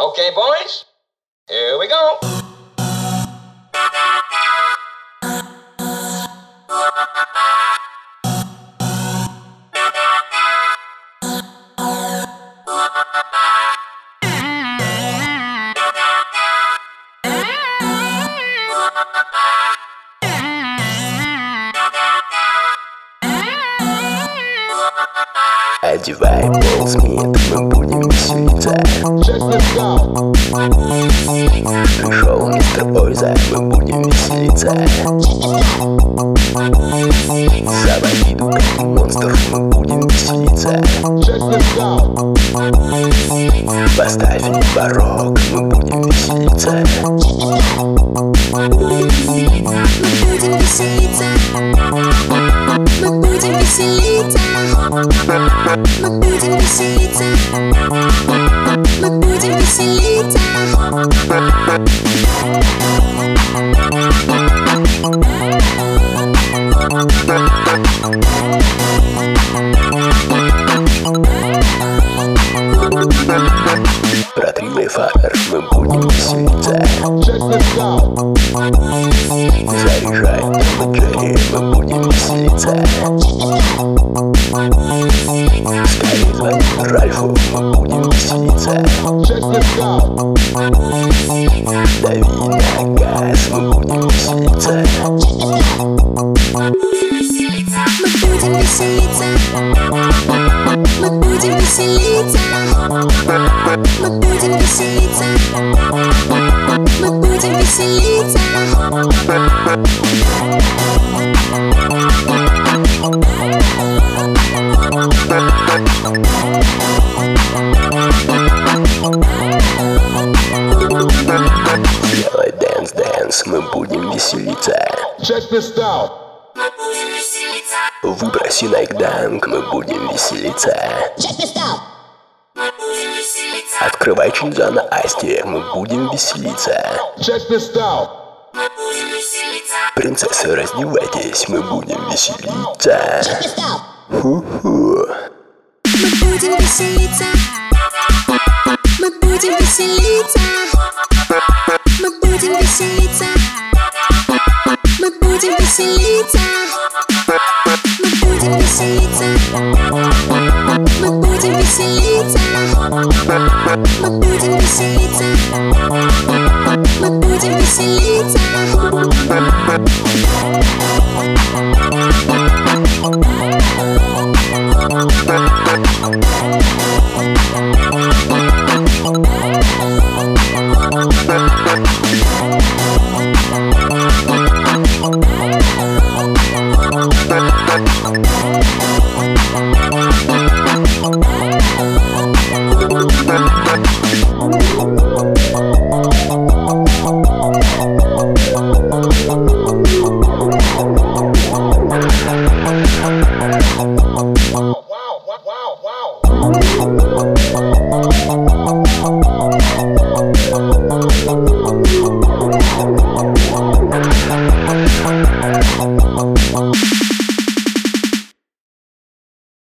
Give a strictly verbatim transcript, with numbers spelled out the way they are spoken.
Okay, boys, here we go. Одевай полсмит, мы будем веселиться. Пришел мистер Ойза, мы будем веселиться. Заводи дурак монстр, мы будем веселиться. Поставь порог, мы будем веселиться. Мы будем веселиться. Мы будем веселиться. Мы будем веселиться. Мы будем веселиться. Протри мой фар, мы будем веселиться. Заряжай Том и Джерри, мы будем веселиться. Скорее звони Ральфу, мы будем веселиться. Дави на газ, мы будем веселиться. Мы будем веселиться. Мы будем веселиться. Мы будем веселиться. Мы будем веселиться. Делай дэнс, дэнс, мы будем веселиться. Check this out. Выброси найкданк, мы будем веселиться. Открывай член на Асте, мы будем веселиться. Check this out. Принцессы, раздевайтесь, мы будем веселиться. Ху-ху. Мы будем веселиться. Мы будем веселиться. Мы будем веселиться. Мы будем веселиться. Мы будем веселиться. Мы будем веселиться. Мы будем веселиться. Мы будем веселиться. We'll be right back.